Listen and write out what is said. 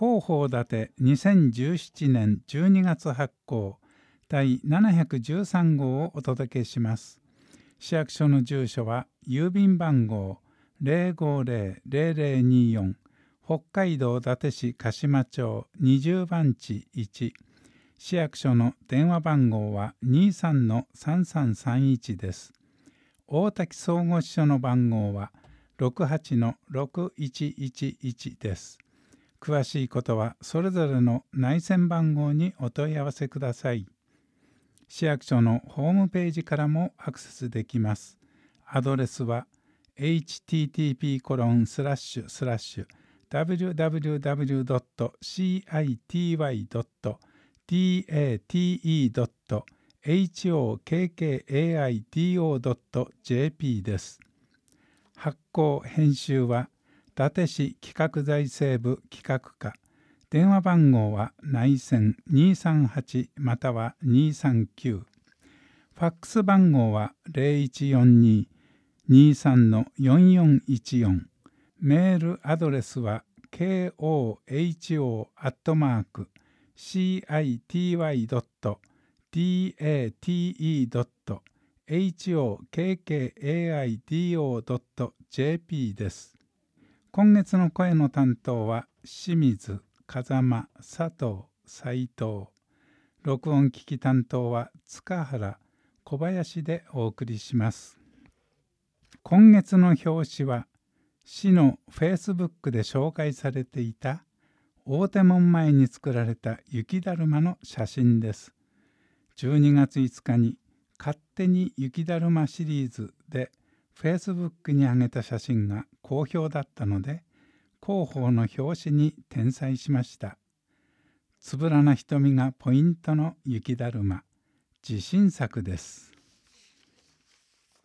広報立て2017年12月発行第713号をお届けします。市役所の住所は郵便番号 050-0024 北海道伊達市鹿島町20番地1。市役所の電話番号は 23-3331 です。大滝総合支所の番号は 68-6111 です。詳しいことはそれぞれの内線番号にお問い合わせください。市役所のホームページからもアクセスできます。アドレスは http://www.city.hokkaido.jp です。発行編集は伊達市企画財政部企画課。電話番号は内線238または239。ファックス番号は0142-23-4414。メールアドレスは koho@cite.hokkaido.jp です。今月の声の担当は清水、風間、佐藤、斉藤。録音機器担当は塚原、小林でお送りします。今月の表紙は市のフェイスブックで紹介されていた大手門前に作られた雪だるまの写真です。12月5日に勝手に雪だるまシリーズでフェイスブックに上げた写真が好評だったので、広報の表紙に転載しました。つぶらな瞳がポイントの雪だるま、自信作です。